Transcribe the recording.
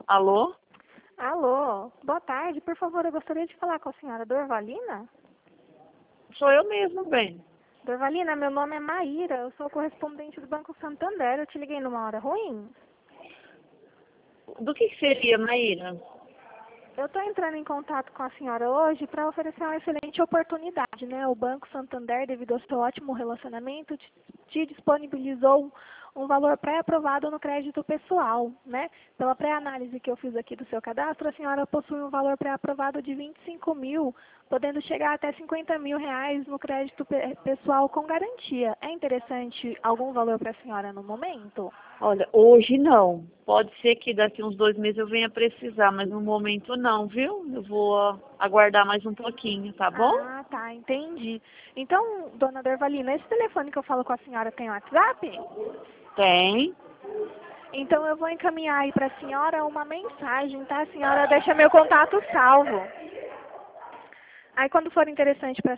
Alô? Alô, boa tarde. Por favor, eu gostaria de falar com a senhora Dorvalina. Sou eu mesmo, bem. Dorvalina, meu nome é Maíra, eu sou correspondente do Banco Santander. Eu te liguei numa hora ruim? Do que seria, Maíra? Eu estou entrando em contato com a senhora hoje para oferecer uma excelente oportunidade, né? O Banco Santander, devido ao seu ótimo relacionamento, te disponibilizou um valor pré-aprovado no crédito pessoal, né? Pela pré-análise que eu fiz aqui do seu cadastro, a senhora possui um valor pré-aprovado de 25 mil, podendo chegar até 50 mil reais no crédito pessoal com garantia. É interessante algum valor para a senhora no momento? Olha, hoje não. Pode ser que daqui uns 2 meses eu venha precisar, mas no momento não, viu? Eu vou aguardar mais um pouquinho, tá bom? Ah, tá, entendi. Então, dona Dorvalina, esse telefone que eu falo com a senhora tem WhatsApp? Tem. Então eu vou encaminhar aí para a senhora uma mensagem, tá? A senhora deixa meu contato salvo. Aí quando for interessante para